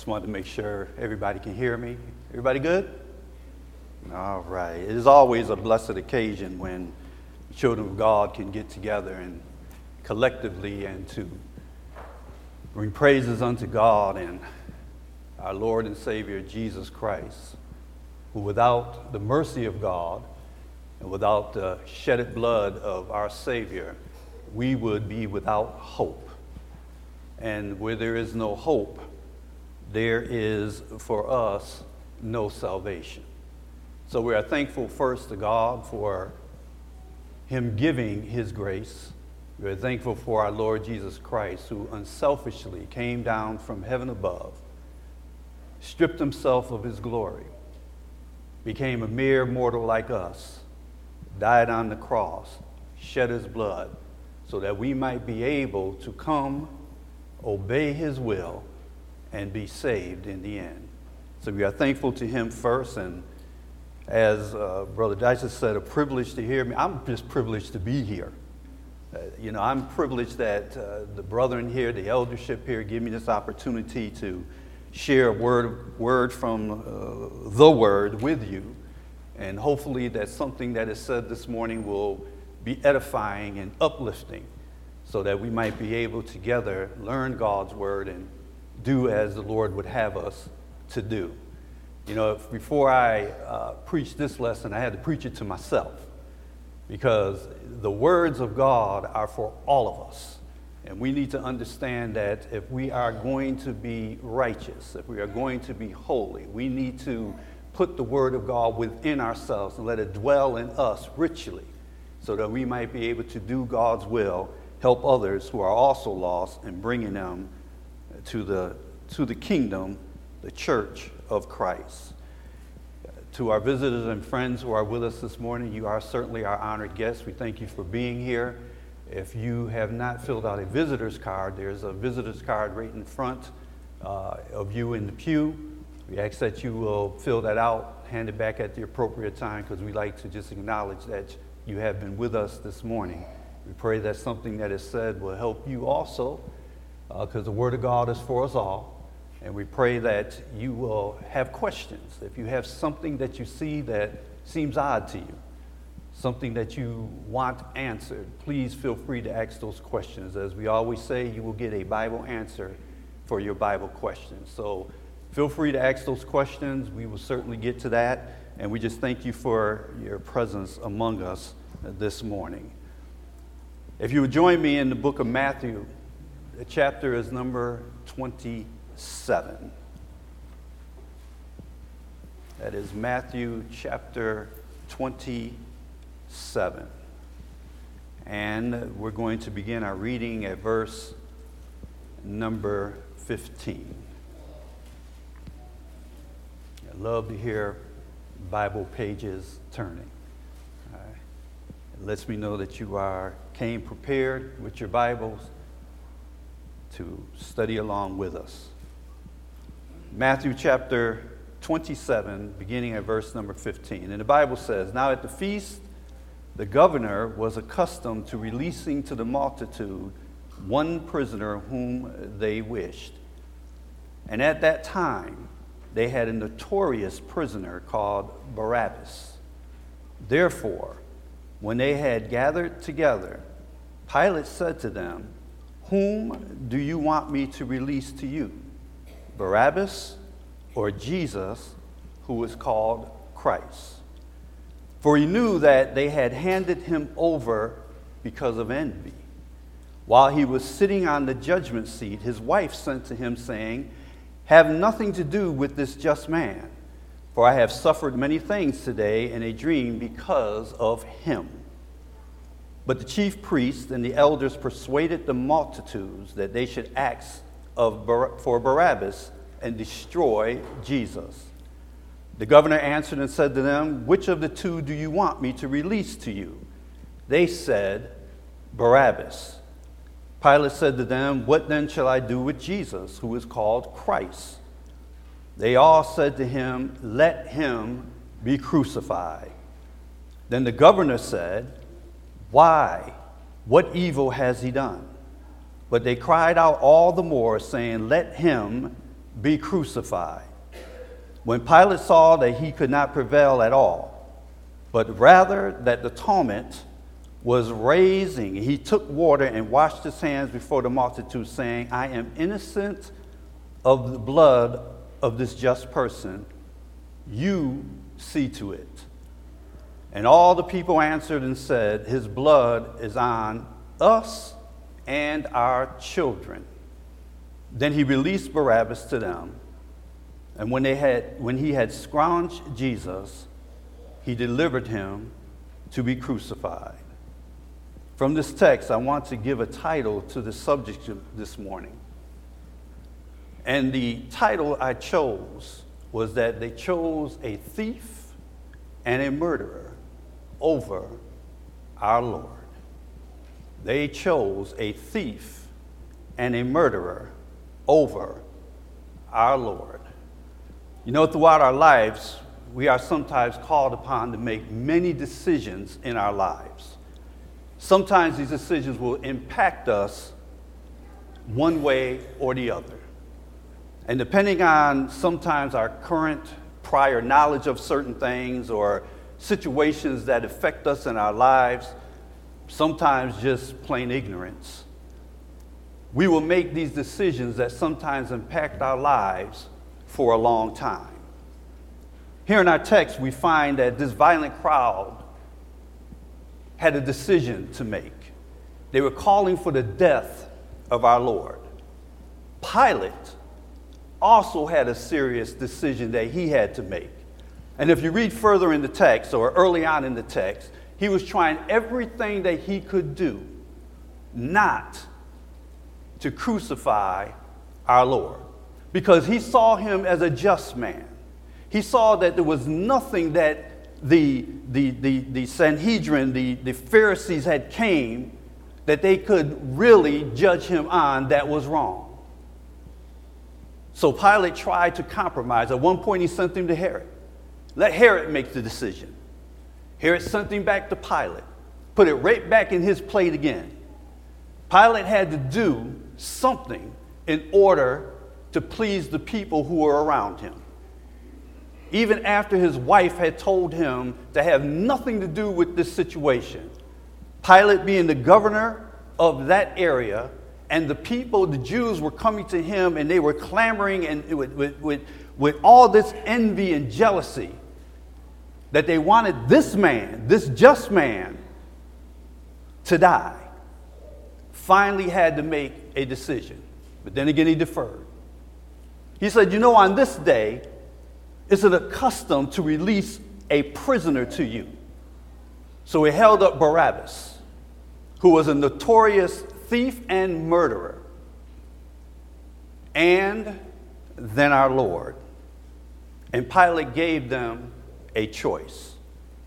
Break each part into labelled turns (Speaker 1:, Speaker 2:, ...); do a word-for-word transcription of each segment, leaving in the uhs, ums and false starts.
Speaker 1: Just wanted to make sure everybody can hear me. Everybody good? All right. It is always a blessed occasion when the children of God can get together and collectively and to bring praises unto God and our Lord and Savior Jesus Christ, who without the mercy of God and without the shedded blood of our Savior, we would be without hope. And where there is no hope, there is for us no salvation. So we are thankful first to God for Him giving His grace. We are thankful for our Lord Jesus Christ, who unselfishly came down from heaven above, stripped Himself of His glory, became a mere mortal like us, died on the cross, shed His blood, so that we might be able to come, obey His will, and be saved in the end. So we are thankful to Him first, and as uh, Brother Dyson said, a privilege to hear me. I'm just privileged to be here. Uh, you know, I'm privileged that uh, the brethren here, the eldership here, give me this opportunity to share a word, word from uh, the Word with you, and hopefully that something that is said this morning will be edifying and uplifting, so that we might be able together learn God's Word and do as the Lord would have us to do. You know, if, before I uh, preached this lesson, I had to preach it to myself, because the words of God are for all of us. And we need to understand that if we are going to be righteous, if we are going to be holy, we need to put the Word of God within ourselves and let it dwell in us richly, so that we might be able to do God's will, help others who are also lost, and bringing them to the to the kingdom, the church of Christ. To our visitors and friends who are with us this morning, you are certainly our honored guests. We thank you for being here. If you have not filled out a visitor's card, there's a visitor's card right in front uh, of you in the pew. We ask that you will fill that out, hand it back at the appropriate time, because we like to just acknowledge that you have been with us this morning. We pray that something that is said will help you also, because uh, the Word of God is for us all. And we pray that you will have questions. If you have something that you see that seems odd to you, something that you want answered, please feel free to ask those questions. As we always say, you will get a Bible answer for your Bible questions. So feel free to ask those questions. We will certainly get to that. And we just thank you for your presence among us this morning. If you would join me in the book of Matthew, the chapter is number twenty-seven. That is Matthew chapter twenty-seven. And we're going to begin our reading at verse number fifteen. I love to hear Bible pages turning. All right. It lets me know that you are came prepared with your Bibles to study along with us. Matthew chapter twenty-seven, beginning at verse number fifteen. And the Bible says, "Now at the feast, the governor was accustomed to releasing to the multitude one prisoner whom they wished. And at that time, they had a notorious prisoner called Barabbas. Therefore, when they had gathered together, Pilate said to them, 'Whom do you want me to release to you, Barabbas or Jesus, who is called Christ?' For he knew that they had handed him over because of envy. While he was sitting on the judgment seat, his wife sent to him, saying, 'Have nothing to do with this just man, for I have suffered many things today in a dream because of him.' But the chief priests and the elders persuaded the multitudes that they should ask of Bar- for Barabbas and destroy Jesus. The governor answered and said to them, 'Which of the two do you want me to release to you?' They said, 'Barabbas.' Pilate said to them, 'What then shall I do with Jesus, who is called Christ?' They all said to him, 'Let him be crucified.' Then the governor said, 'Why? What evil has he done?' But they cried out all the more, saying, 'Let him be crucified. When Pilate saw that he could not prevail at all, but rather that the tumult was raising, he took water and washed his hands before the multitude, saying, I am innocent of the blood of this just person. You see to it. And all the people answered and said, his blood is on us and our children. Then he released Barabbas to them. And when they had, when he had scourged Jesus, he delivered him to be crucified. From this text, I want to give a title to the subject this morning. And the title I chose was that they chose a thief and a murderer over our Lord. They chose a thief and a murderer over our Lord. You know, throughout our lives, we are sometimes called upon to make many decisions in our lives. Sometimes these decisions will impact us one way or the other. And depending on sometimes our current prior knowledge of certain things or situations that affect us in our lives, sometimes just plain ignorance, we will make these decisions that sometimes impact our lives for a long time. Here in our text, we find that this violent crowd had a decision to make. They were calling for the death of our Lord. Pilate also had a serious decision that he had to make. And if you read further in the text, or early on in the text, he was trying everything that he could do not to crucify our Lord, because he saw him as a just man. He saw that there was nothing that the, the, the, the Sanhedrin, the, the Pharisees had came that they could really judge him on that was wrong. So Pilate tried to compromise. At one point he sent him to Herod. Let Herod make the decision. Herod sent him back to Pilate, put it right back in his plate again. Pilate had to do something in order to please the people who were around him. Even after his wife had told him to have nothing to do with this situation, Pilate, being the governor of that area, and the people, the Jews, were coming to him and they were clamoring and with, with, with, with all this envy and jealousy that they wanted this man, this just man, to die, finally had to make a decision. But then again, he deferred. He said, you know, on this day, it's a custom to release a prisoner to you. So he held up Barabbas, who was a notorious thief and murderer, and then our Lord. And Pilate gave them a choice.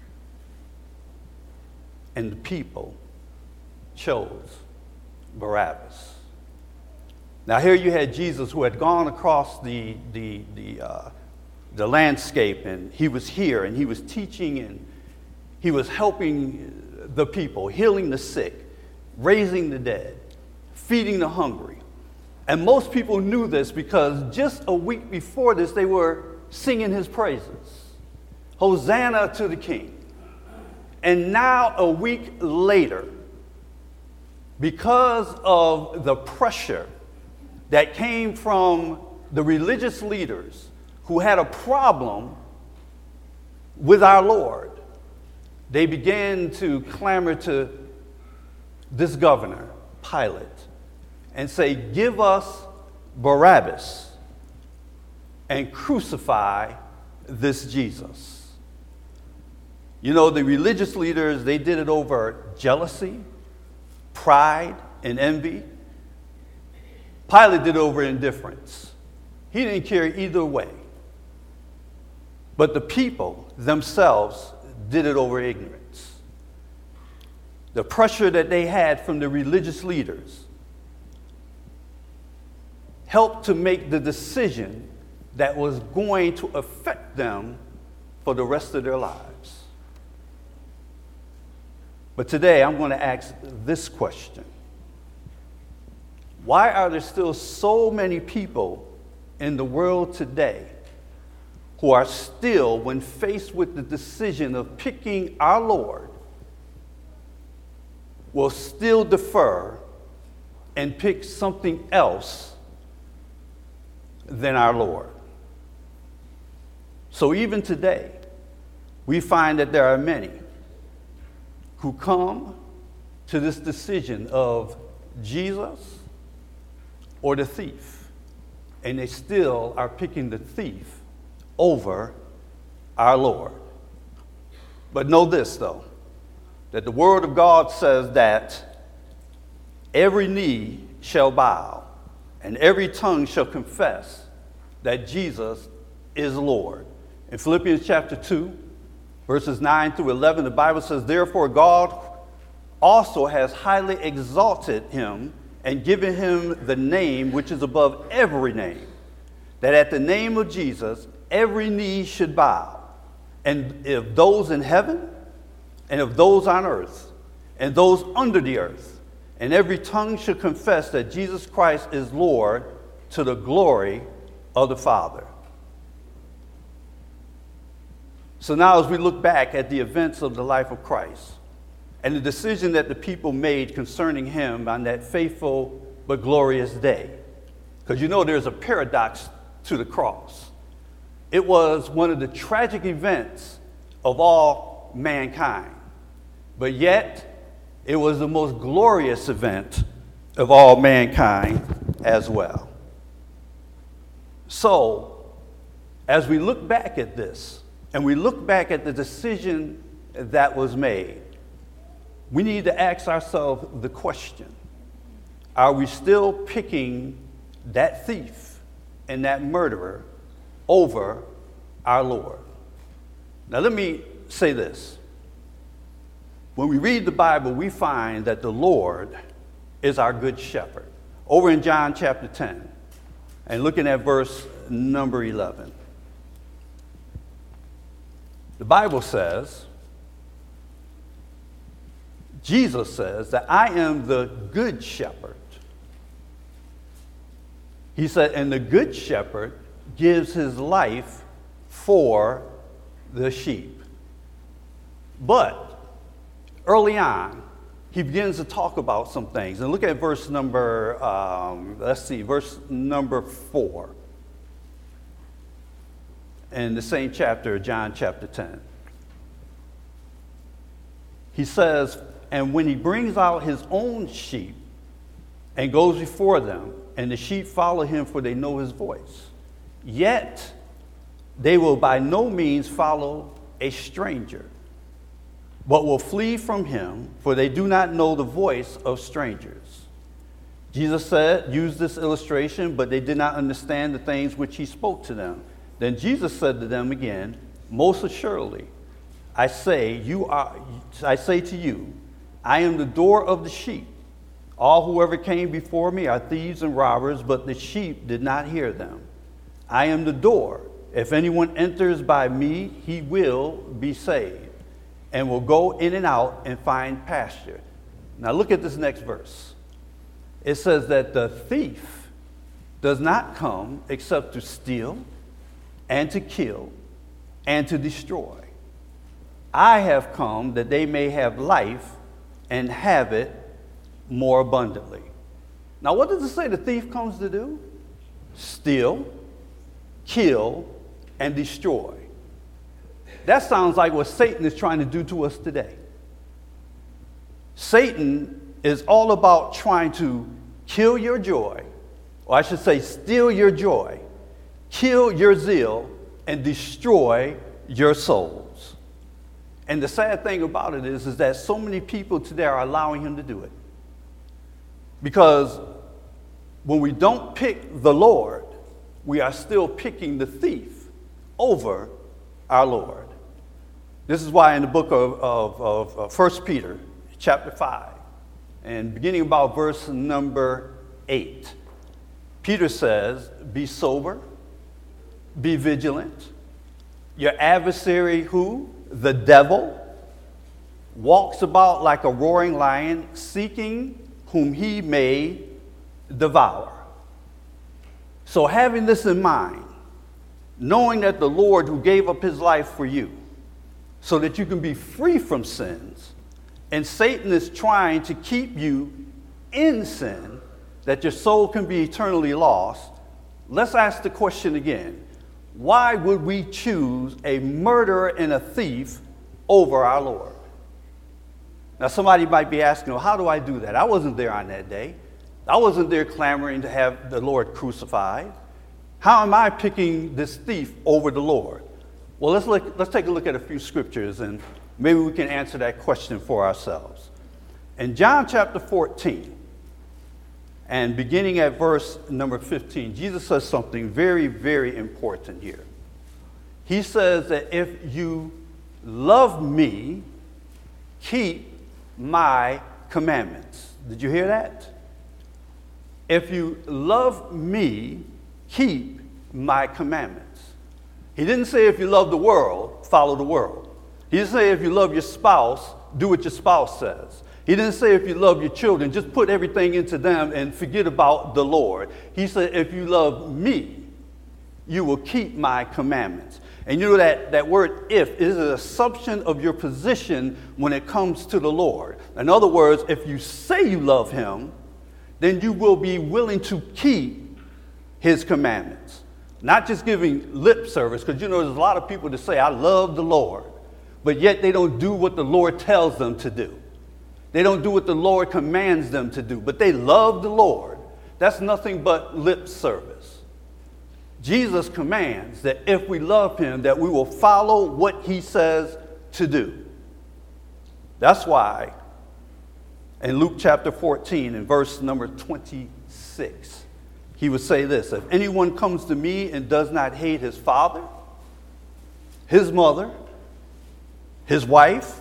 Speaker 1: And the people chose Barabbas. Now here you had Jesus, who had gone across the, the, the, uh, the landscape, and he was here, and he was teaching, and he was helping the people, healing the sick, raising the dead, feeding the hungry. And most people knew this because just a week before this, they were singing his praises. Hosanna to the King. And now, a week later, because of the pressure that came from the religious leaders who had a problem with our Lord, they began to clamor to this governor, Pilate, and say, give us Barabbas and crucify this Jesus. You know, the religious leaders, they did it over jealousy, pride, and envy. Pilate did it over indifference. He didn't care either way. But the people themselves did it over ignorance. The pressure that they had from the religious leaders helped to make the decision that was going to affect them for the rest of their lives. But today I'm going to ask this question. Why are there still so many people in the world today who are still, when faced with the decision of picking our Lord, will still defer and pick something else than our Lord. So even today, we find that there are many who come to this decision of Jesus or the thief, and they still are picking the thief over our Lord. But know this, though, that the Word of God says that every knee shall bow and every tongue shall confess that Jesus is Lord. In Philippians chapter two, verses nine through eleven, the Bible says, therefore God also has highly exalted him and given him the name which is above every name, that at the name of Jesus every knee should bow, and of those in heaven, and of those on earth, and those under the earth, and every tongue should confess that Jesus Christ is Lord, to the glory of the Father. So now as we look back at the events of the life of Christ and the decision that the people made concerning him on that faithful but glorious day, because you know there's a paradox to the cross. It was one of the tragic events of all mankind, but yet it was the most glorious event of all mankind as well. So, as we look back at this, and we look back at the decision that was made, we need to ask ourselves the question, are we still picking that thief and that murderer over our Lord? Now let me say this. When we read the Bible, we find that the Lord is our good shepherd. Over in John chapter ten, and looking at verse number eleven, the Bible says, Jesus says that I am the good shepherd. He said, and the good shepherd gives his life for the sheep. But early on, he begins to talk about some things. And look at verse number, um, let's see, verse number four in the same chapter, John chapter ten. He says, and when he brings out his own sheep and goes before them, and the sheep follow him, for they know his voice. Yet they will by no means follow a stranger, but will flee from him, for they do not know the voice of strangers. Jesus said, used this illustration, but they did not understand the things which he spoke to them. Then Jesus said to them again, most assuredly, I say, you are, I say to you, I am the door of the sheep. All whoever came before me are thieves and robbers, but the sheep did not hear them. I am the door. If anyone enters by me, he will be saved, and will go in and out and find pasture. Now look at this next verse. It says that the thief does not come except to steal and to kill and to destroy. I have come that they may have life and have it more abundantly. Now, what does it say the thief comes to do? Steal, kill, and destroy. That sounds like what Satan is trying to do to us today. Satan is all about trying to kill your joy, or I should say steal your joy, kill your zeal, and destroy your souls. And the sad thing about it is, is that so many people today are allowing him to do it. Because when we don't pick the Lord, we are still picking the thief over our Lord. This is why in the book of, of, of, of First Peter, chapter five, and beginning about verse number eight, Peter says, be sober, be vigilant. Your adversary, who? The devil, walks about like a roaring lion, seeking whom he may devour. So So having this in mind, knowing that the Lord who gave up his life for you so that you can be free from sins, and Satan is trying to keep you in sin, that your soul can be eternally lost, let's ask the question again. Why would we choose a murderer and a thief over our Lord? Now, somebody might be asking, well, how do I do that? I wasn't there on that day. I wasn't there clamoring to have the Lord crucified. How am I picking this thief over the Lord? Well, let's look, let's take a look at a few scriptures, and maybe we can answer that question for ourselves. In John chapter fourteen, and beginning at verse number fifteen, Jesus says something very, very important here. He says that if you love me, keep my commandments. Did you hear that? If you love me, keep my commandments. He didn't say if you love the world, follow the world. He didn't say if you love your spouse, do what your spouse says. He didn't say if you love your children, just put everything into them and forget about the Lord. He said if you love me, you will keep my commandments. And you know that, that word if is an assumption of your position when it comes to the Lord. In other words, if you say you love him, then you will be willing to keep his commandments. Not just giving lip service, because you know there's a lot of people that say, I love the Lord, but yet they don't do what the Lord tells them to do. They don't do what the Lord commands them to do, but they love the Lord. That's nothing but lip service. Jesus commands that if we love him, that we will follow what he says to do. That's why in Luke chapter fourteen, in verse number twenty-six, he would say this: if anyone comes to me and does not hate his father, his mother, his wife,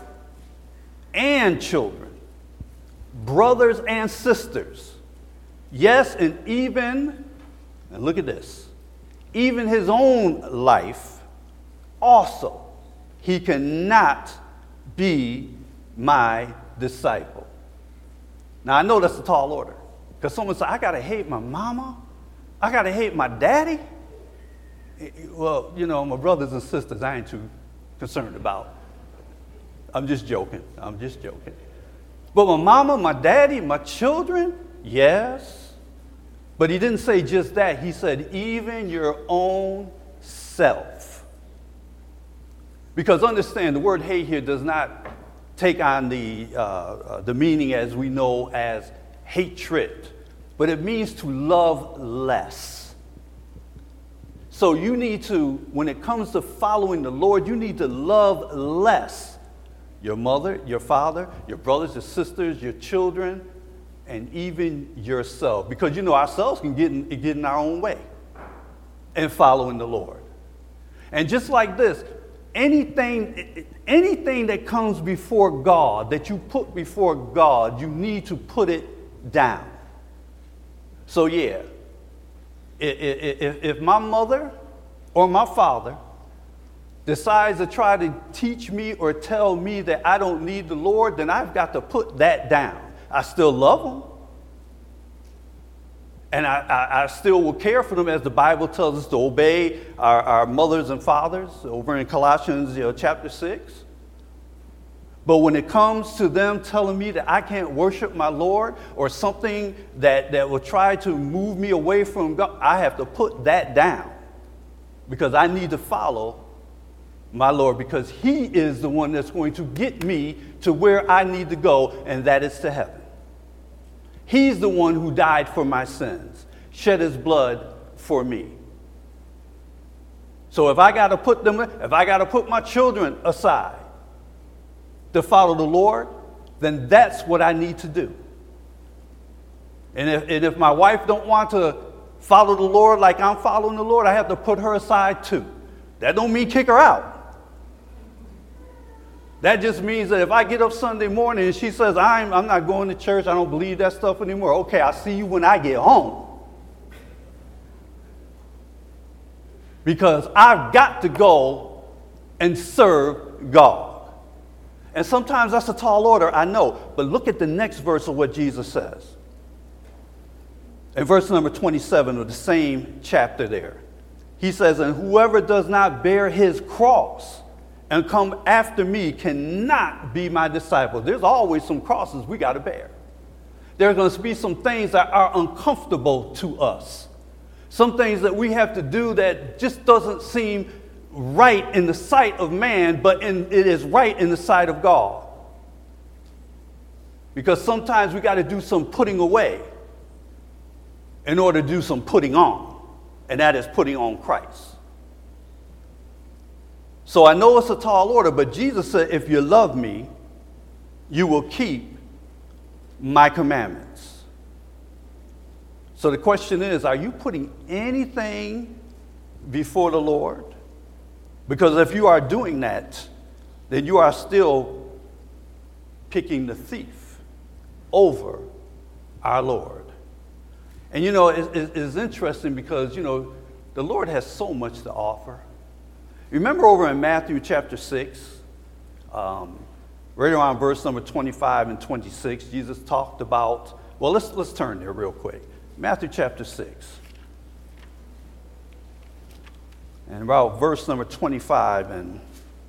Speaker 1: and children, brothers and sisters, yes, and even, and look at this, even his own life, also, he cannot be my disciple. Now, I know that's a tall order, because someone said, I got to hate my mama? I got to hate my daddy? Well, you know, my brothers and sisters, I ain't too concerned about. I'm just joking. I'm just joking. But my mama, my daddy, my children, yes. But he didn't say just that. He said, even your own self. Because understand, the word hate here does not take on the, uh, uh, the meaning as we know as hatred, but it means to love less. So you need to, when it comes to following the Lord, you need to love less your mother, your father, your brothers, your sisters, your children, and even yourself. Because you know ourselves can get in, get in our own way in following the Lord. And just like this, anything, anything that comes before God, that you put before God, you need to put it down. So yeah, if, if, if my mother or my father decides to try to teach me or tell me that I don't need the Lord, then I've got to put that down. I still love them. And I, I, I still will care for them, as the Bible tells us to obey our, our mothers and fathers over in Colossians you know, chapter six. But when it comes to them telling me that I can't worship my Lord, or something that, that will try to move me away from God, I have to put that down, because I need to follow my Lord, because he is the one that's going to get me to where I need to go, and that is to heaven. He's the one who died for my sins, shed his blood for me. So if I got to put them, if I got to put my children aside to follow the Lord, then that's what I need to do. And if, and if my wife don't want to follow the Lord like I'm following the Lord, I have to put her aside too. That don't mean kick her out. That just means that if I get up Sunday morning and she says, I'm, I'm not going to church, I don't believe that stuff anymore. Okay, I'll see you when I get home. Because I've got to go and serve God. And sometimes that's a tall order, I know. But look at the next verse of what Jesus says. In verse number twenty-seven of the same chapter there, he says, and whoever does not bear his cross and come after me cannot be my disciple. There's always some crosses we got to bear. There's going to be some things that are uncomfortable to us. Some things that we have to do that just doesn't seem right in the sight of man, but in, it is right in the sight of God. Because sometimes we got to do some putting away in order to do some putting on, and that is putting on Christ. So I know it's a tall order, but Jesus said, if you love me, you will keep my commandments. So the question is, are you putting anything before the Lord? Because if you are doing that, then you are still picking the thief over our Lord. And you know, it, it, it's interesting because, you know, the Lord has so much to offer. Remember over in Matthew chapter six, um, right around verse number twenty-five and twenty-six, Jesus talked about, well, let's, let's turn there real quick. Matthew chapter six. And about verse number twenty-five and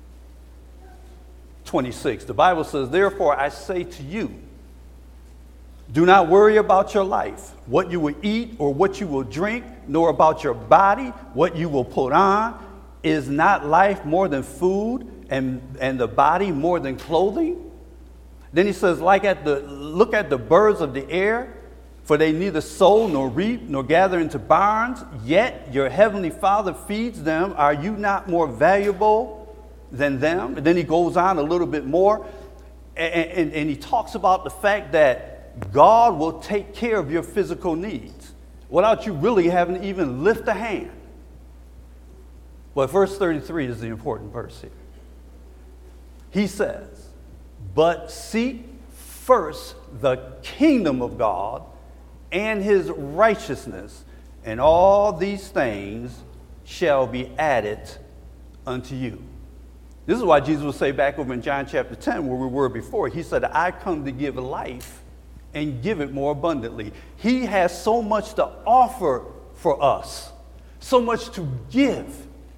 Speaker 1: twenty-six, the Bible says, therefore I say to you, do not worry about your life, what you will eat or what you will drink, nor about your body, what you will put on. Is not life more than food, and, and the body more than clothing? Then he says, like at the look at the birds of the air, for they neither sow nor reap nor gather into barns, yet your heavenly Father feeds them. Are you not more valuable than them? And then he goes on a little bit more, and, and, and he talks about the fact that God will take care of your physical needs without you really having to even lift a hand. But verse thirty-three is the important verse here. He says, but seek first the kingdom of God and his righteousness, and all these things shall be added unto you. This is why Jesus will say back over in John chapter ten, where we were before, he said, I come to give life and give it more abundantly. He has so much to offer for us, so much to give,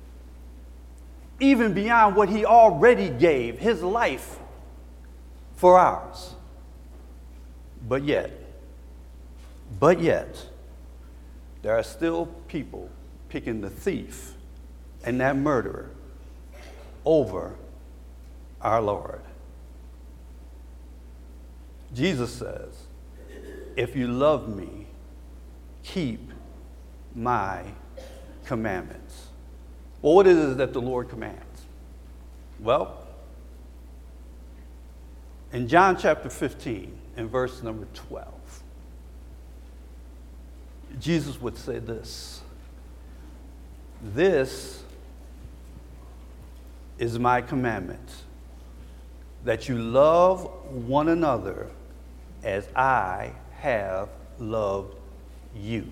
Speaker 1: even beyond what he already gave, his life for ours. But yet, but yet, there are still people picking the thief and that murderer over our Lord. Jesus says, if you love me, keep my commandments. Well, what is it that the Lord commands? Well, in John chapter fifteen, in verse number twelve, Jesus would say this, this is my commandment, that you love one another as I have loved you.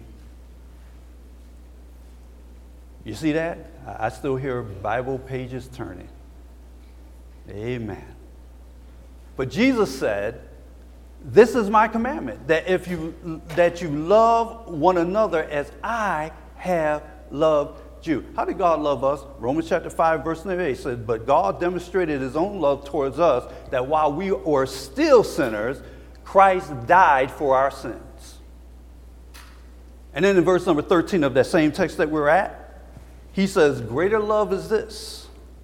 Speaker 1: You see that? I still hear Bible pages turning. Amen. But Jesus said, this is my commandment, that if you that you love one another as I have loved you. How did God love us? Romans chapter five, verse eight says, but God demonstrated his own love towards us, that while we were still sinners, Christ died for our sins. And then in verse number thirteen of that same text that we're at, he says, greater love is this,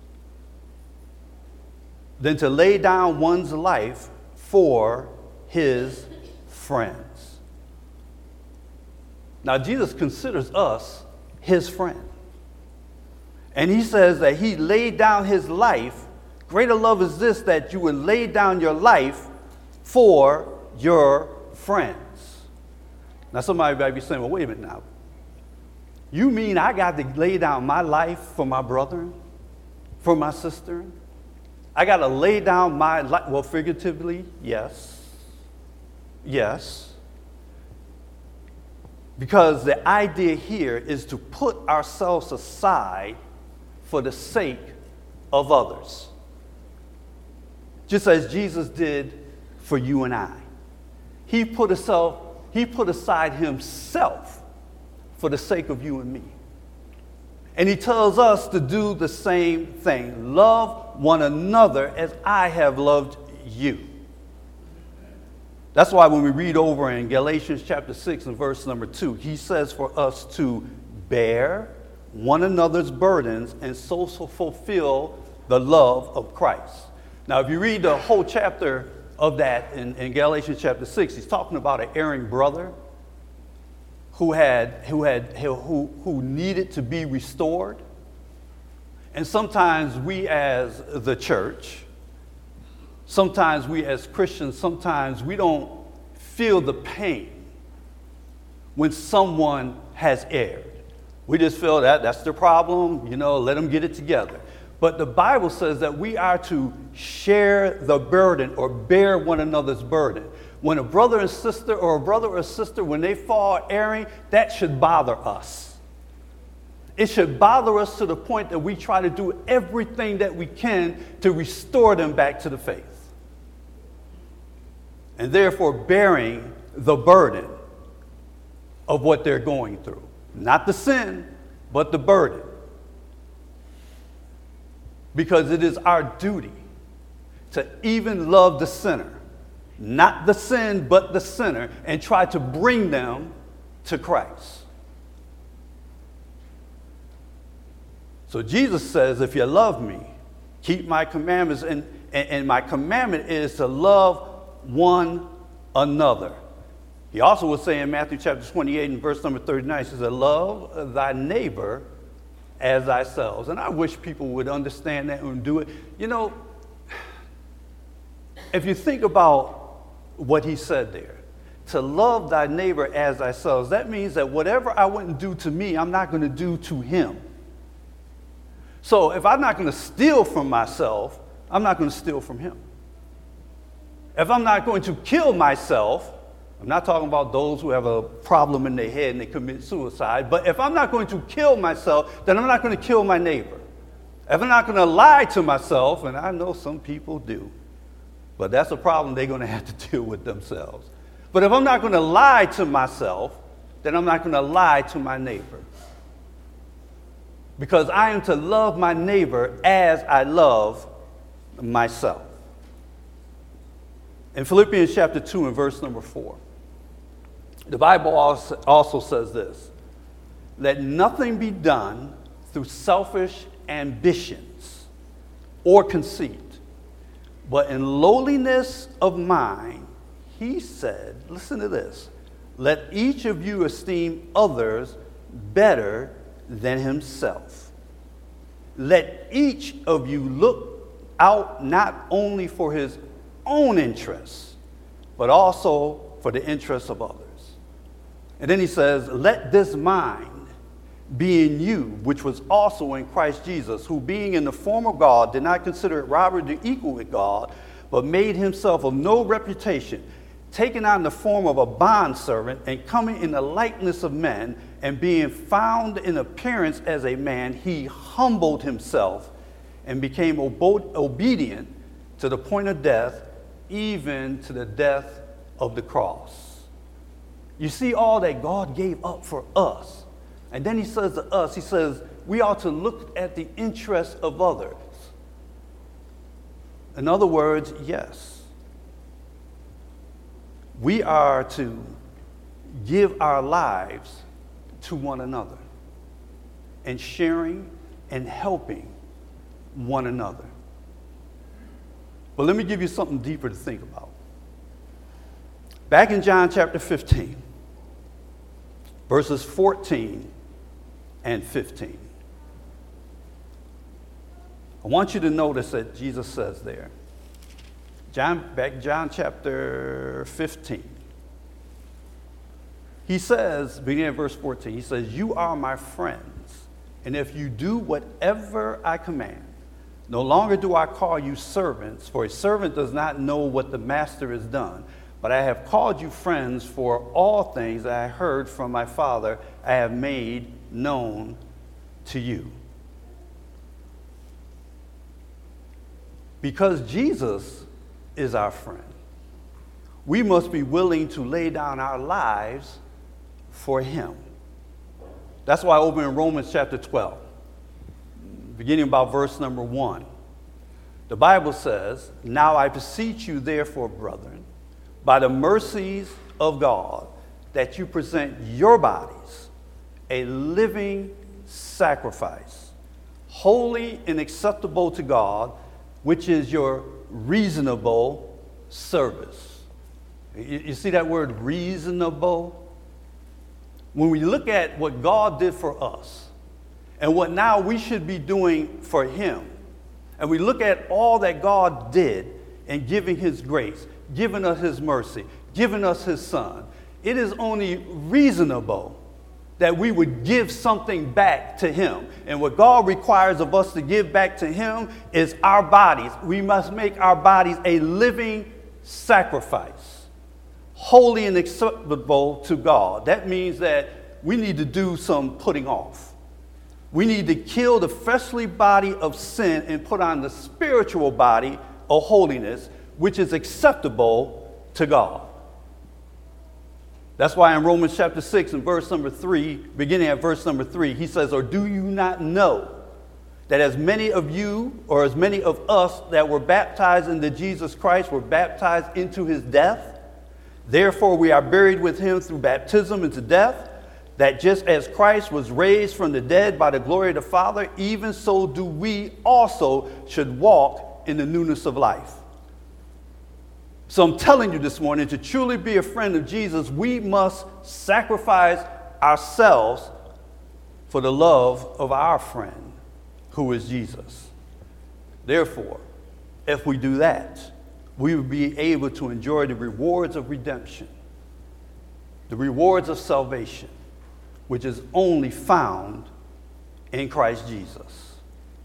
Speaker 1: than to lay down one's life for his friends. Now, Jesus considers us his friend. And he says that he laid down his life. Greater love is this, that you would lay down your life for your friends. Now, somebody might be saying, well, wait a minute now. You mean I got to lay down my life for my brother, for my sister? I got to lay down my life. Well, figuratively, yes. Yes. Because the idea here is to put ourselves aside for the sake of others. Just as Jesus did for you and I. He put himself, he put aside himself for the sake of you and me. And he tells us to do the same thing. Love one another as I have loved you. That's why when we read over in Galatians chapter six and verse number two, he says for us to bear one another's burdens and so, so fulfill the love of Christ. Now, if you read the whole chapter of that in, in Galatians chapter six, he's talking about an erring brother who had who had who who needed to be restored. And sometimes we as the church, sometimes we as Christians, sometimes we don't feel the pain when someone has erred. We just feel that that's their problem, you know, let them get it together. But the Bible says that we are to share the burden or bear one another's burden. When a brother and sister or a brother or sister, when they fall erring, that should bother us. It should bother us to the point that we try to do everything that we can to restore them back to the faith. And therefore bearing the burden of what they're going through. Not the sin, but the burden. Because it is our duty to even love the sinner. Not the sin, but the sinner, and try to bring them to Christ. So Jesus says, if you love me, keep my commandments. And, and, and my commandment is to love one another. He also will say in Matthew chapter twenty-eight and verse number thirty-nine, he says, love thy neighbor as thyself. And I wish people would understand that and do it. You know, if you think about what he said there, to love thy neighbor as thyself, that means that whatever I wouldn't do to me, I'm not going to do to him. So if I'm not going to steal from myself, I'm not going to steal from him. If I'm not going to kill myself, I'm not talking about those who have a problem in their head and they commit suicide, but if I'm not going to kill myself, then I'm not going to kill my neighbor. If I'm not going to lie to myself, and I know some people do, but that's a problem they're going to have to deal with themselves. But if I'm not going to lie to myself, then I'm not going to lie to my neighbor. Because I am to love my neighbor as I love myself. In Philippians chapter two and verse number four, the Bible also says this: let nothing be done through selfish ambitions or conceit, but in lowliness of mind, he said, listen to this, let each of you esteem others better than himself. Let each of you look out not only for his own interests, but also for the interests of others. And then he says, let this mind be in you, which was also in Christ Jesus, who being in the form of God did not consider it robbery to equal with God, but made himself of no reputation, taking on the form of a bondservant and coming in the likeness of men, and being found in appearance as a man, he humbled himself and became obo- obedient to the point of death, even to the death of the cross. You see all that God gave up for us. And then he says to us, he says, we ought to look at the interests of others. In other words, yes, we are to give our lives to one another and sharing and helping one another. But let me give you something deeper to think about. Back in John chapter fifteen, verses fourteen and fifteen. I want you to notice that Jesus says there, John, back John chapter fifteen. He says, beginning at verse fourteen, he says, you are my friends, and if you do whatever I command, no longer do I call you servants, for a servant does not know what the master has done. But I have called you friends, for all things that I heard from my Father I have made known to you. Because Jesus is our friend, we must be willing to lay down our lives for him. That's why over in Romans chapter twelve, beginning about verse number one, the Bible says, "Now I beseech you therefore, brethren, by the mercies of God, that you present your bodies a living sacrifice, holy and acceptable to God, which is your reasonable service." You, you see that word reasonable? When we look at what God did for us and what now we should be doing for him, and we look at all that God did in giving his grace, giving us his mercy, giving us his son, it is only reasonable that we would give something back to him. And what God requires of us to give back to him is our bodies. We must make our bodies a living sacrifice, holy and acceptable to God. That means that we need to do some putting off. We need to kill the fleshly body of sin and put on the spiritual body of holiness, which is acceptable to God. That's why in Romans chapter six and verse number three, beginning at verse number three, he says, "Or do you not know that as many of you, or as many of us that were baptized into Jesus Christ were baptized into his death? Therefore we are buried with him through baptism into death, that just as Christ was raised from the dead by the glory of the Father, even so do we also should walk in the newness of life." So I'm telling you this morning, to truly be a friend of Jesus, we must sacrifice ourselves for the love of our friend, who is Jesus. Therefore, if we do that, we will be able to enjoy the rewards of redemption, the rewards of salvation, which is only found in Christ Jesus.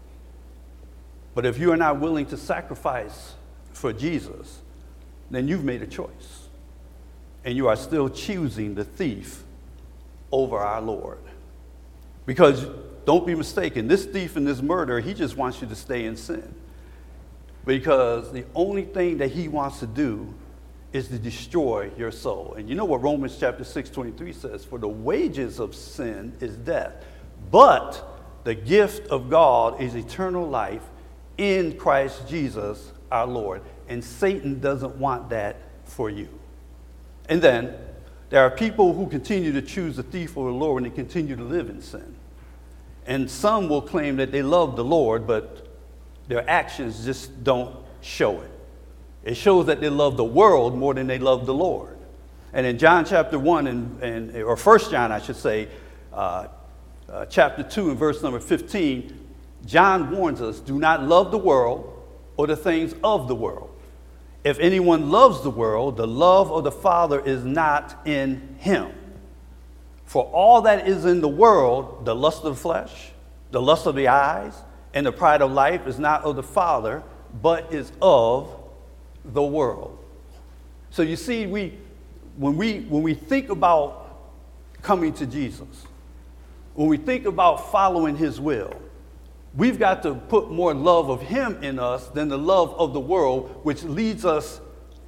Speaker 1: But if you are not willing to sacrifice for Jesus, then you've made a choice, and you are still choosing the thief over our Lord. Because don't be mistaken, this thief and this murderer, he just wants you to stay in sin. Because the only thing that he wants to do is to destroy your soul. And you know what Romans chapter six twenty-three says? "For the wages of sin is death, but the gift of God is eternal life in Christ Jesus our Lord." And Satan doesn't want that for you. And then there are people who continue to choose the thief over the Lord and they continue to live in sin. And some will claim that they love the Lord, but their actions just don't show it. It shows that they love the world more than they love the Lord. And in John chapter one, and, and or First John, I should say, uh, uh, chapter two and verse number fifteen, John warns us, "Do not love the world or the things of the world. If anyone loves the world, the love of the Father is not in him. For all that is in the world, the lust of the flesh, the lust of the eyes, and the pride of life is not of the Father, but is of the world." So you see, we when we when we think about coming to Jesus, when we think about following his will, we've got to put more love of him in us than the love of the world, which leads us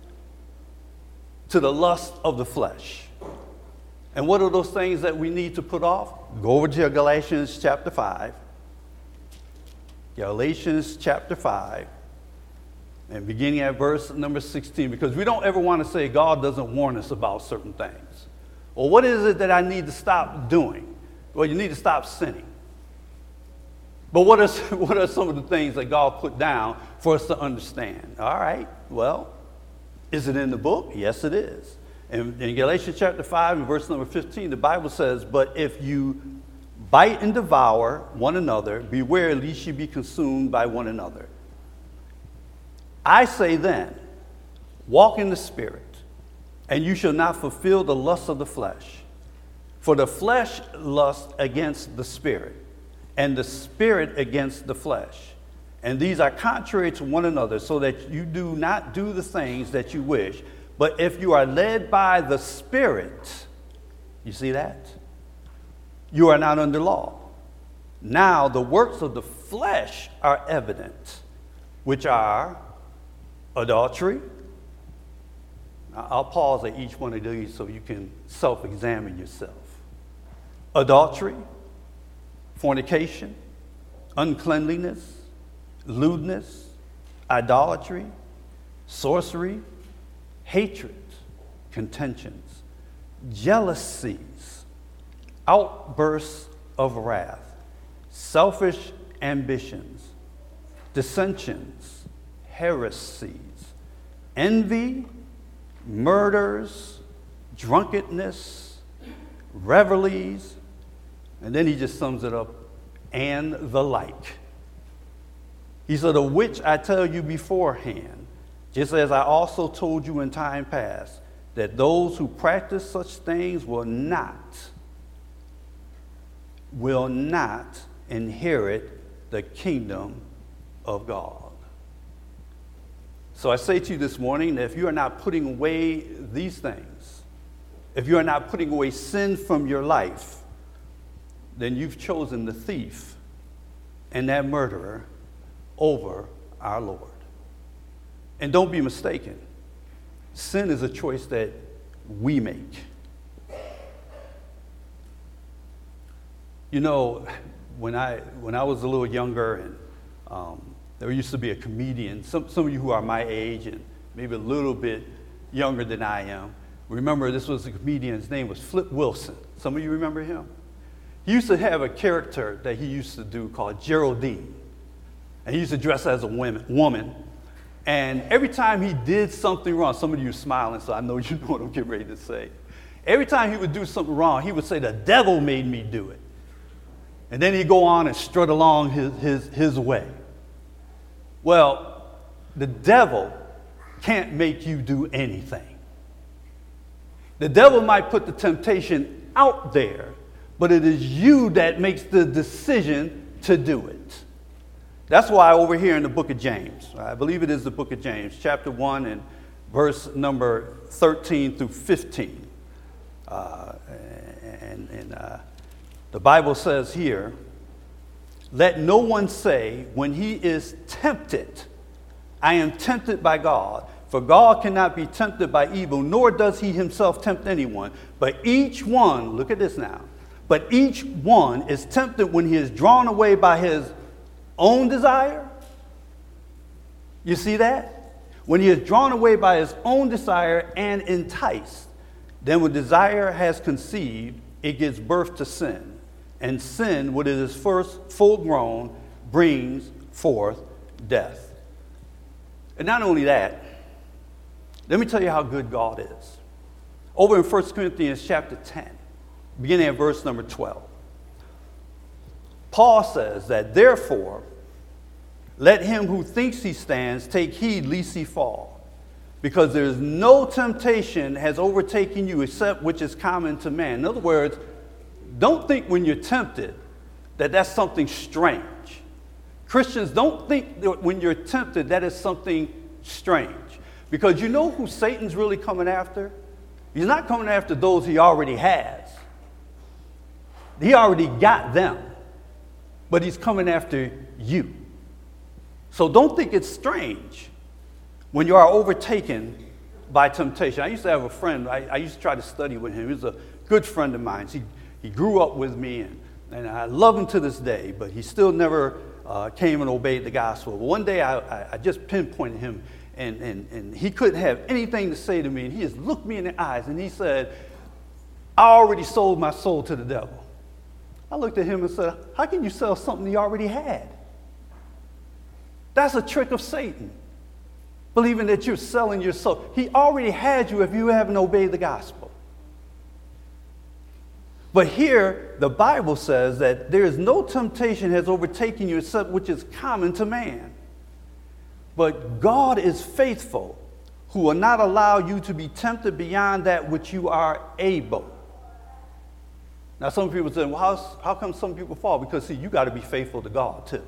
Speaker 1: to the lust of the flesh. And what are those things that we need to put off? Go over to Galatians chapter five. Galatians chapter five. And beginning at verse number sixteen, because we don't ever want to say God doesn't warn us about certain things. Well, what is it that I need to stop doing? Well, you need to stop sinning. But what are, what are some of the things that God put down for us to understand? All right, well, is it in the book? Yes, it is. In, in Galatians chapter five and verse number fifteen, the Bible says, "But if you bite and devour one another, beware lest you be consumed by one another. I say then, walk in the Spirit, and you shall not fulfill the lust of the flesh. For the flesh lusts against the Spirit, and the Spirit against the flesh. And these are contrary to one another, so that you do not do the things that you wish. But if you are led by the Spirit," you see that? "you are not under law. Now the works of the flesh are evident, which are adultery, I'll pause at each one of these so you can self-examine yourself. Adultery, fornication, uncleanliness, lewdness, idolatry, sorcery, hatred, contentions, jealousies, outbursts of wrath, selfish ambitions, dissensions, heresies, envy, murders, drunkenness, revelries, and then he just sums it up, and the like. He said, of which I tell you beforehand, just as I also told you in time past, that those who practice such things will not, will not inherit the kingdom of God. So I say to you this morning that if you are not putting away these things, if you are not putting away sin from your life, then you've chosen the thief and that murderer over our Lord. And don't be mistaken, sin is a choice that we make. You know, when I when I was a little younger, and um, there used to be a comedian, some, some of you who are my age and maybe a little bit younger than I am, remember this was a comedian, his name was Flip Wilson. Some of you remember him? He used to have a character that he used to do called Geraldine. And he used to dress as a woman, woman. And every time he did something wrong, some of you are smiling, so I know you know what I'm getting ready to say. Every time he would do something wrong, he would say, the devil made me do it. And then he'd go on and strut along his, his, his way. Well, the devil can't make you do anything. The devil might put the temptation out there, but it is you that makes the decision to do it. That's why over here in the book of James, I believe it is the book of James, chapter one and verse number thirteen through fifteen. Uh, and and uh, the Bible says here, let no one say when he is tempted, I am tempted by God. For God cannot be tempted by evil, nor does he himself tempt anyone. But each one, look at this now, but each one is tempted when he is drawn away by his own desire. You see that? When he is drawn away by his own desire and enticed, then when desire has conceived, it gives birth to sin. And sin, when it is first full grown, brings forth death. And not only that, let me tell you how good God is. Over in First Corinthians chapter ten, beginning at verse number twelve. Paul says that therefore, let him who thinks he stands take heed lest he fall. Because there is no temptation has overtaken you except which is common to man. In other words, don't think when you're tempted that that's something strange. Christians, don't think that when you're tempted that is something strange. Because you know who Satan's really coming after? He's not coming after those he already has. He already got them. But he's coming after you. So don't think it's strange when you are overtaken by temptation. I used to have a friend, I, I used to try to study with him. He was a good friend of mine. He, he grew up with me, and, and I love him to this day, but he still never uh, came and obeyed the gospel. But one day I, I, I just pinpointed him, and, and, and he couldn't have anything to say to me, and he just looked me in the eyes, and he said, I already sold my soul to the devil. I looked at him and said, how can you sell something you already had? That's a trick of Satan, believing that you're selling your soul. He already had you if you haven't obeyed the gospel. But here, the Bible says that there is no temptation has overtaken you except which is common to man. But God is faithful, who will not allow you to be tempted beyond that which you are able. Now, some people say, well, how, how come some people fall? Because, see, you got to be faithful to God, too.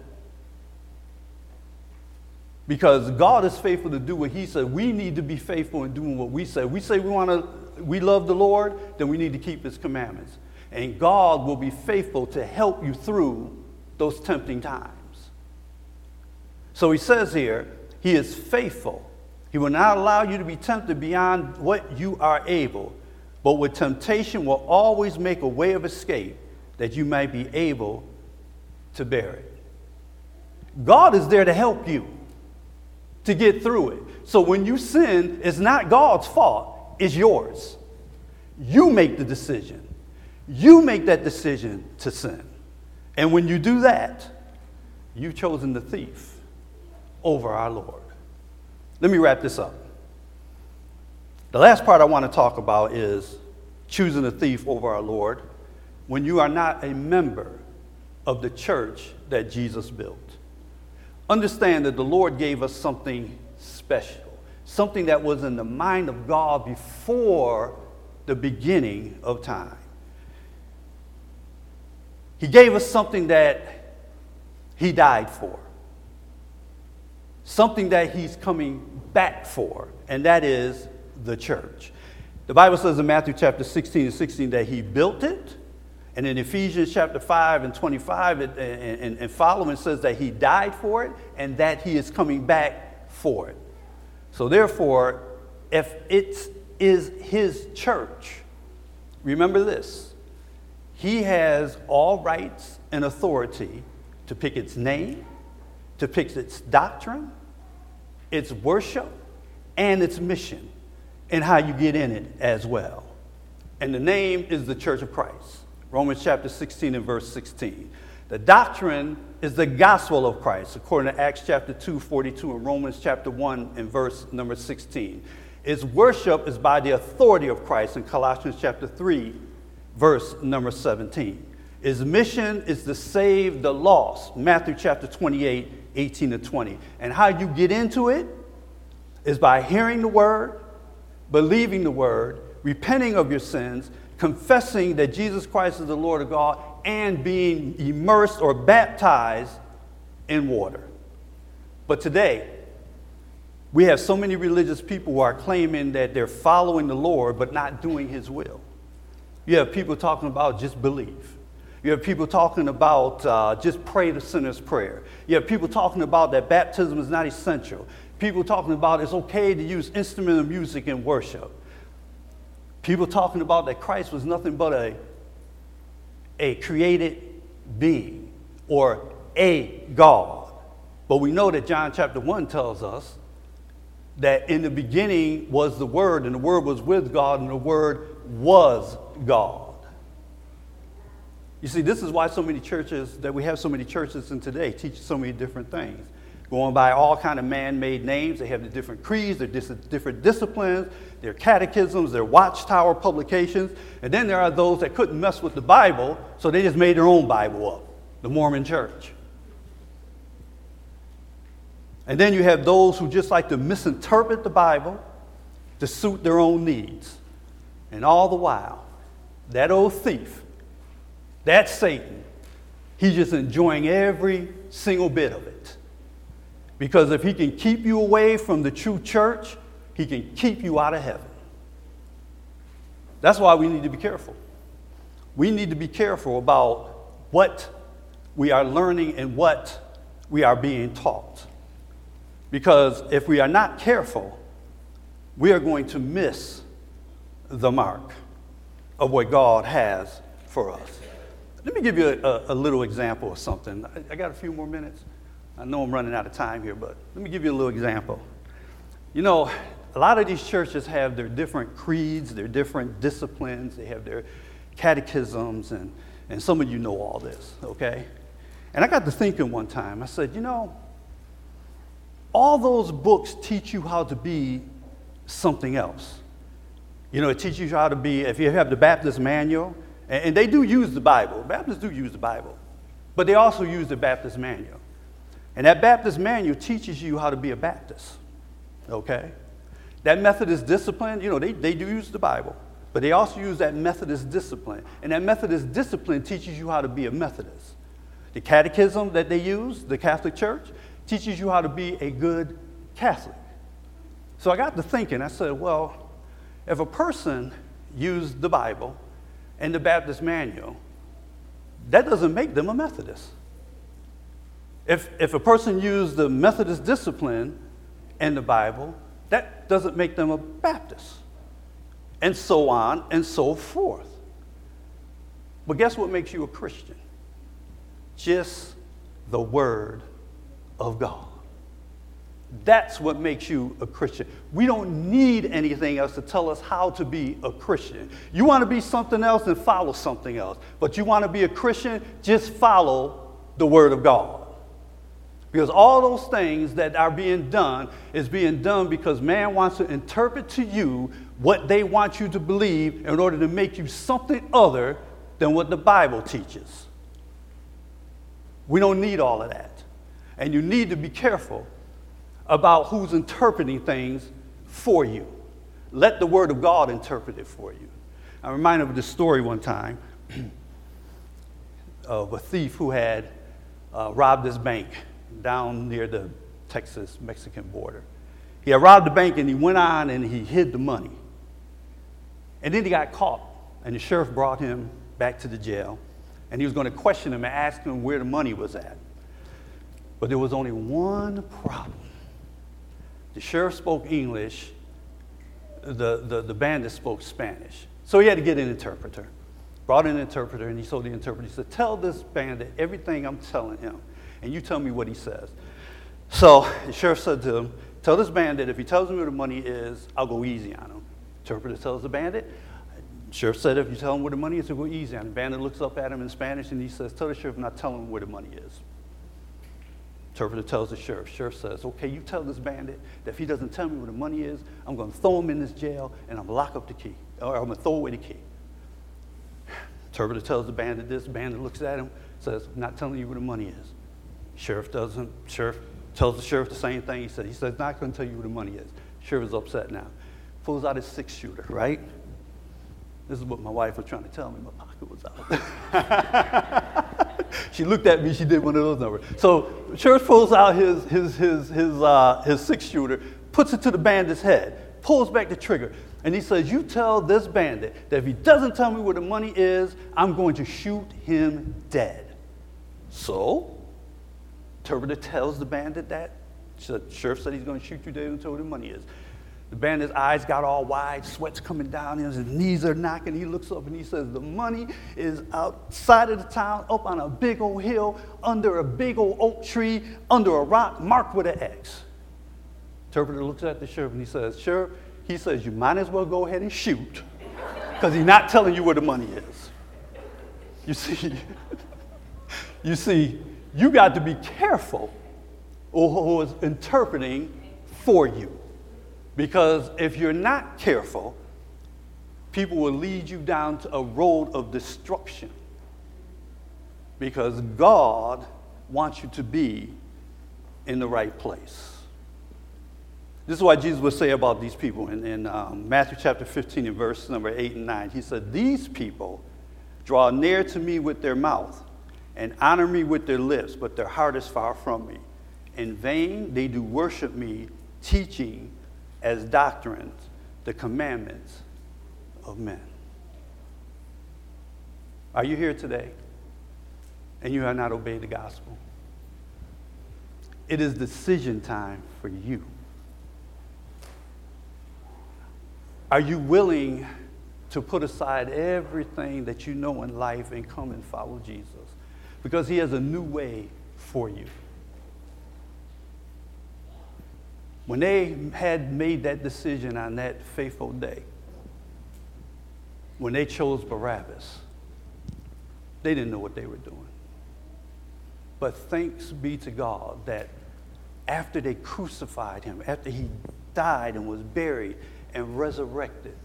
Speaker 1: Because God is faithful to do what he said. We need to be faithful in doing what we say. We say we want to, we love the Lord, then we need to keep his commandments. And God will be faithful to help you through those tempting times. So he says here, he is faithful. He will not allow you to be tempted beyond what you are able, but with temptation will always make a way of escape that you might be able to bear it. God is there to help you to get through it. So when you sin, it's not God's fault, it's yours. You make the decision. You make that decision to sin. And when you do that, you've chosen the thief over our Lord. Let me wrap this up. The last part I want to talk about is choosing a thief over our Lord when you are not a member of the church that Jesus built. Understand that the Lord gave us something special, something that was in the mind of God before the beginning of time. He gave us something that he died for, something that he's coming back for, and that is the church. The Bible says in Matthew chapter sixteen and sixteen that he built it, and in Ephesians chapter five and twenty-five and, and, and following says that he died for it and that he is coming back for it. So therefore, if it is his church, remember this, he has all rights and authority to pick its name, to pick its doctrine, its worship, and its mission, and how you get in it as well. And the name is the Church of Christ. Romans chapter sixteen and verse sixteen. The doctrine is the gospel of Christ, according to Acts chapter two, forty-two, and Romans chapter one and verse number sixteen. Its worship is by the authority of Christ in Colossians chapter three, verse number seventeen. His mission is to save the lost, Matthew chapter twenty-eight, eighteen to twenty. And how you get into it is by hearing the word, believing the word, repenting of your sins, confessing that Jesus Christ is the Lord of God, and being immersed or baptized in water. But today, we have so many religious people who are claiming that they're following the Lord but not doing his will. You have people talking about just believe. You have people talking about uh, just pray the sinner's prayer. You have people talking about that baptism is not essential. People talking about it's okay to use instrumental music in worship. People talking about that Christ was nothing but a, a created being or a God. But we know that John chapter one tells us that in the beginning was the Word, and the Word was with God, and the Word was God. You see, this is why so many churches, that we have so many churches in today, teach so many different things. Going by all kind of man-made names. They have the different creeds, their dis- different disciplines, their catechisms, their watchtower publications. And then there are those that couldn't mess with the Bible, so they just made their own Bible up, the Mormon Church. And then you have those who just like to misinterpret the Bible to suit their own needs. And all the while, that old thief, that Satan, he's just enjoying every single bit of it. Because if he can keep you away from the true church, he can keep you out of heaven. That's why we need to be careful. We need to be careful about what we are learning and what we are being taught. Because if we are not careful, we are going to miss the mark of what God has for us. Let me give you a, a little example of something. I, I got a few more minutes. I know I'm running out of time here, but let me give you a little example. You know, a lot of these churches have their different creeds, their different disciplines. They have their catechisms, and, and some of you know all this, okay? And I got to thinking one time. I said, you know, all those books teach you how to be something else. You know, it teaches you how to be, if you have the Baptist manual, and, and they do use the Bible. Baptists do use the Bible. But they also use the Baptist manual. And that Baptist manual teaches you how to be a Baptist, okay? That Methodist discipline, you know, they, they do use the Bible, but they also use that Methodist discipline. And that Methodist discipline teaches you how to be a Methodist. The catechism that they use, the Catholic Church, teaches you how to be a good Catholic. So I got to thinking, I said, well, if a person used the Bible and the Baptist manual, that doesn't make them a Methodist. If, if a person used the Methodist discipline and the Bible, That doesn't make them a Baptist. And so on and so forth. But guess what makes you a Christian? Just the Word of God. That's what makes you a Christian. We don't need anything else to tell us how to be a Christian. You want to be something else, then follow something else. But you want to be a Christian, just follow the Word of God. Because all those things that are being done is being done because man wants to interpret to you what they want you to believe in order to make you something other than what the Bible teaches. We don't need all of that. And you need to be careful about who's interpreting things for you. Let the Word of God interpret it for you. I'm reminded of this story one time of a thief who had uh, robbed this bank down near the Texas-Mexican border. He had robbed the bank and he went on and he hid the money. And then he got caught, and the sheriff brought him back to the jail, and he was going to question him and ask him where the money was at. But there was only one problem. The sheriff spoke English, the, the, the bandit spoke Spanish. So he had to get an interpreter. Brought in an interpreter, and he told the interpreter, he said, tell this bandit everything I'm telling him, and you tell me what he says. So the sheriff said to him, tell this bandit if he tells me where the money is, I'll go easy on him. Interpreter tells the bandit, sheriff said if you tell him where the money is, he'll go easy on him. The bandit looks up at him in Spanish, and he says, tell the sheriff I'm not telling him where the money is. Interpreter tells the sheriff. Sheriff says, okay, you tell this bandit that if he doesn't tell me where the money is, I'm going to throw him in this jail, and I'm going to lock up the key, or I'm going to throw away the key. Interpreter tells the bandit this. The bandit looks at him, says, I'm not telling you where the money is. Sheriff doesn't. Sheriff tells the sheriff the same thing. He said, he says, not going to tell you where the money is. Sheriff is upset now. Pulls out his six-shooter, right? This is what my wife was trying to tell me. My pocket was out. She looked at me. She did one of those numbers. So sheriff pulls out his his his his uh, his six-shooter, puts it to the bandit's head, pulls back the trigger, and he says, "You tell this bandit that if he doesn't tell me where the money is, I'm going to shoot him dead." So, interpreter tells the bandit that. The sheriff said he's going to shoot you dead until where the money is. The bandit's eyes got all wide, sweat's coming down, his knees are knocking. He looks up and he says, the money is outside of the town, up on a big old hill, under a big old oak tree, under a rock marked with an X. Interpreter looks at the sheriff and he says, Sheriff, he says, you might as well go ahead and shoot, because he's not telling you where the money is. You see, you see, you got to be careful who is interpreting for you. Because if you're not careful, people will lead you down to a road of destruction. Because God wants you to be in the right place. This is what Jesus would say about these people in, in um, Matthew chapter fifteen and verse number eight and nine. He said, these people draw near to me with their mouth and honor me with their lips, but their heart is far from me. In vain they do worship me, teaching as doctrines the commandments of men. Are you here today and you have not obeyed the gospel? It is decision time for you. Are you willing to put aside everything that you know in life and come and follow Jesus? Because he has a new way for you. When they had made that decision on that fateful day, when they chose Barabbas, they didn't know what they were doing. But thanks be to God that after they crucified him, after he died and was buried and resurrected,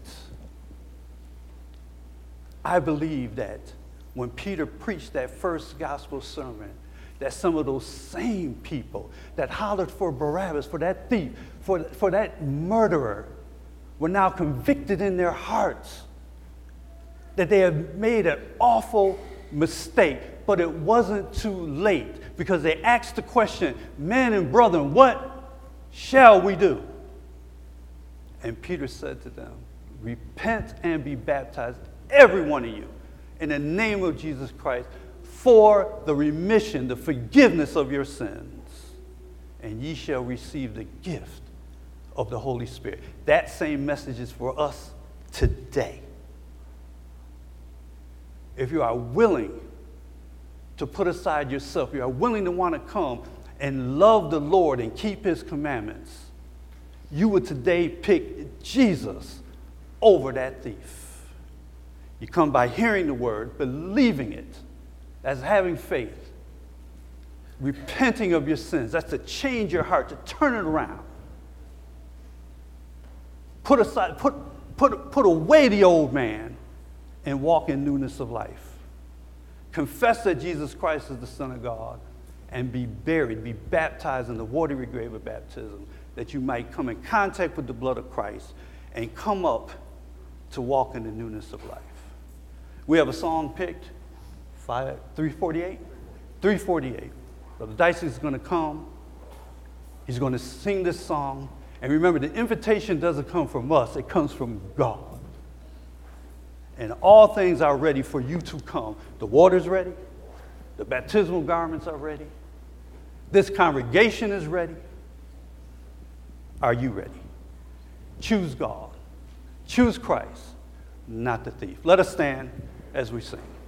Speaker 1: I believe that when Peter preached that first gospel sermon, that some of those same people that hollered for Barabbas, for that thief, for, for that murderer, were now convicted in their hearts that they had made an awful mistake, but it wasn't too late, because they asked the question, men and brethren, what shall we do? And Peter said to them, repent and be baptized, every one of you, in the name of Jesus Christ, for the remission, the forgiveness of your sins, and ye shall receive the gift of the Holy Spirit. That same message is for us today. If you are willing to put aside yourself, you are willing to want to come and love the Lord and keep his commandments, you would today pick Jesus over that thief. You come by hearing the word, believing it, that's having faith, repenting of your sins. That's to change your heart, to turn it around. Put aside, put, put, put away the old man and walk in newness of life. Confess that Jesus Christ is the Son of God and be buried, be baptized in the watery grave of baptism, that you might come in contact with the blood of Christ and come up to walk in the newness of life. We have a song picked, five, three forty-eight? three forty-eight. Brother Dicey is going to come. He's going to sing this song. And remember, the invitation doesn't come from us. It comes from God. And all things are ready for you to come. The water's ready. The baptismal garments are ready. This congregation is ready. Are you ready? Choose God. Choose Christ, not the thief. Let us stand as we sing.